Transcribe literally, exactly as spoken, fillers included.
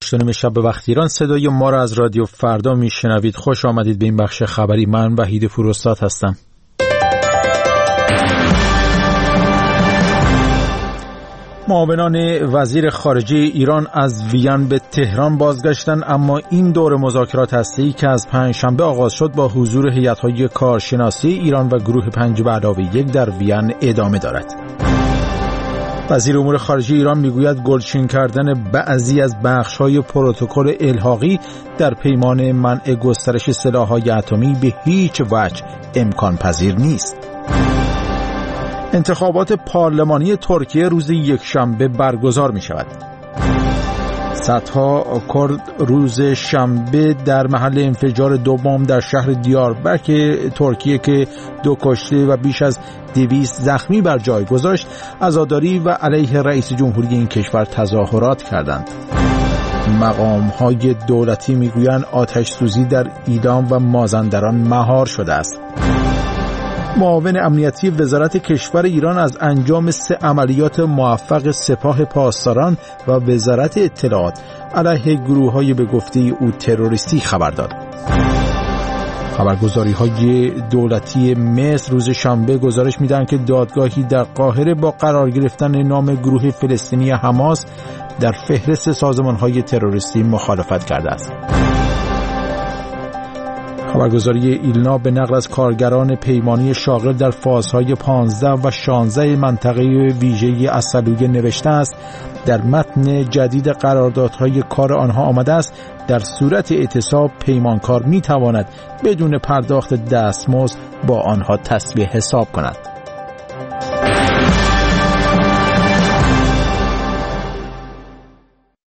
شنیم شب به وقت ایران، صدای ما را از رادیو فردا میشنوید. خوش آمدید به این بخش خبری. من وحید پوراستاد هستم. معاونان وزیر خارجه ایران از وین به تهران بازگشتند، اما این دور مذاکرات هسته‌ای که از پنجشنبه آغاز شد با حضور هیئت‌های کارشناسی ایران و گروه پنج به علاوه یک در وین ادامه دارد. وزیر امور خارجه ایران میگوید گلچین کردن بعضی از بخش‌های پروتکل الحاقی در پیمان منع گسترش سلاح‌های اتمی به هیچ وجه امکان پذیر نیست. انتخابات پارلمانی ترکیه روز یکشنبه برگزار می شود. صدها کرد روز شنبه در محل انفجار دو بمب در شهر دیاربکر ترکیه که دو کشته و بیش از دویست زخمی بر جای گذاشت، عزاداری و علیه رئیس جمهوری این کشور تظاهرات کردند. مقام‌های دولتی میگویند آتش سوزی در ایدام و مازندران مهار شده است. معاون امنیتی وزارت کشور ایران از انجام سه عملیات موفق سپاه پاسداران و وزارت اطلاعات علیه گروه‌های به گفته او تروریستی خبر داد. خبرگزاری‌های دولتی مصر روز شنبه گزارش می‌دهند که دادگاهی در قاهره با قرار گرفتن نام گروه فلسطینی حماس در فهرست سازمان‌های تروریستی مخالفت کرده است. خبرگزاری ایلنا به نقل از کارگران پیمانی شاغل در فازهای پانزده و شانزده منطقه ویژه‌ای عسلویه نوشته است در متن جدید قراردادهای کار آنها آمده است در صورت اعتصاب پیمانکار می‌تواند بدون پرداخت دستمزد با آنها تسویه حساب کند.